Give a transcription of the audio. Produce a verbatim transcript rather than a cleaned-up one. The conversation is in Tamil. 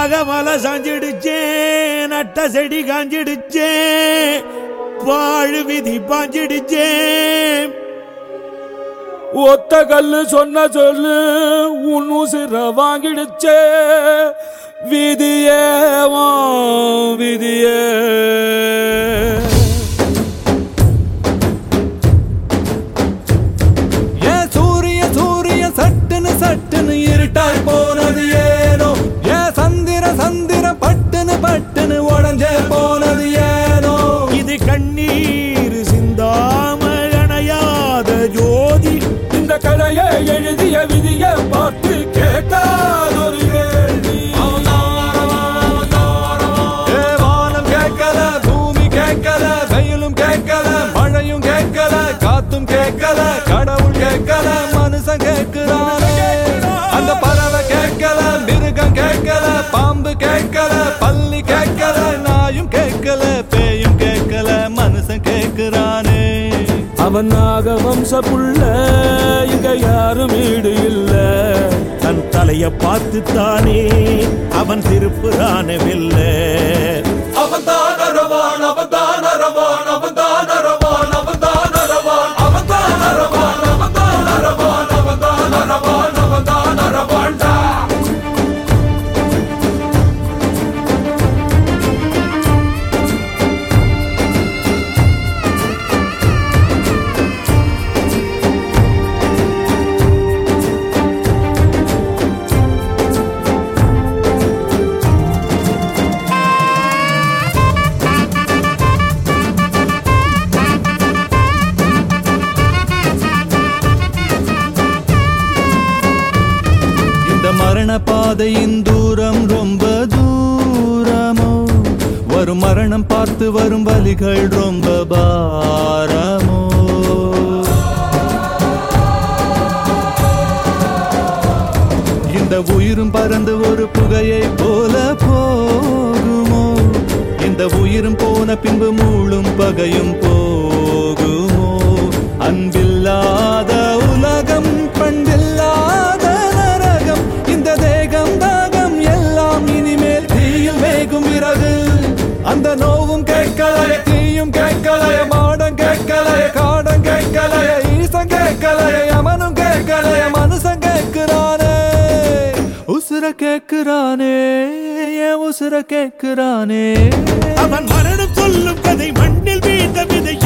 நாகமலை சாஞ்சிடுச்சே, நட்ட செடி காஞ்சிடுச்சே, வாழு விதி பாஞ்சிடுச்சே. ஒத்த கல்லு சொன்ன சொல்லு உன்னு சிற வாங்கிடுச்சே, விதியே விதியே. ஏன் சூரிய சூரிய சட்டுன்னு சட்டுன்னு இருட்டாய் போனது ஏனோ, ஏன் சந்திர சந்திர பட்டுன்னு பட்டுன்னு உடஞ்சே போனது ஏனோ. இது கண்ணீர் சிந்தாம அணையாத ஜோதி, இந்த கதையை எழுதிய விதிய பார்த்து கேட்காதொரு கேள்வி. வானம் கேட்கல, பூமி கேட்கல, வெயிலும் கேட்கல, மழையும் கேட்கல, காத்தும் கேட்கல, கடவுள் கேட்கல, மனுஷன் கேட்கிறானே. அந்த பறவை கேட்கல, மிருகம் கேட்கல, பாம்பு கேட்கல, பள்ளி கேட்கல, நாயும் கேட்கல, பேயும் கேட்கல, மனுஷன் கேட்கிறானே. அவன் நாக வம்ச புள்ள, இங்க யாரும் வீடு இல்ல. தன் தலைய பார்த்துத்தானே அவன் திருப்புறான வெல்ல. அவன் தான் அரவான், அவன் தான் அரவான், அவன் தான் அரவான், அவன் தான் அரவான், அவன் தான் அரவான், அவன் தான் அரவான், அவன் தான் அரவான், அவன் தான் அரவான்டா. மரண பாதையின் தூரம் ரொம்ப தூரமோ, வரும் மரணம் பார்த்து வரும் வலிகள் ரொம்ப பாரமோ. இந்த உயிரும் பறந்து ஒரு புகையை போல போகுமோ, இந்த உயிரும் போன பின்பு மூளும் பகையும் போகுமோ. அன்பில்லாத உலகம், பண்பில்லாத நரகம், இந்த தேகம் தாகம் எல்லாம் இனிமேல் தீயில் வேகும் விறகு. அந்த நோவும் கேட்கலைய, தீயும் கேட்கலைய, மாடம் கேட்கலைய, காடம் கேட்கலைய, ஈசன் கேட்கலைய, யமனும் கேட்கலைய, மனுஷன் கேட்கிறானே. உசுர கேட்கிறானே, என் உசுர கேட்கிறானே. அவன் மரணம் சொல்லும் கதை, மண்ணில் வீழ்ந்த விதை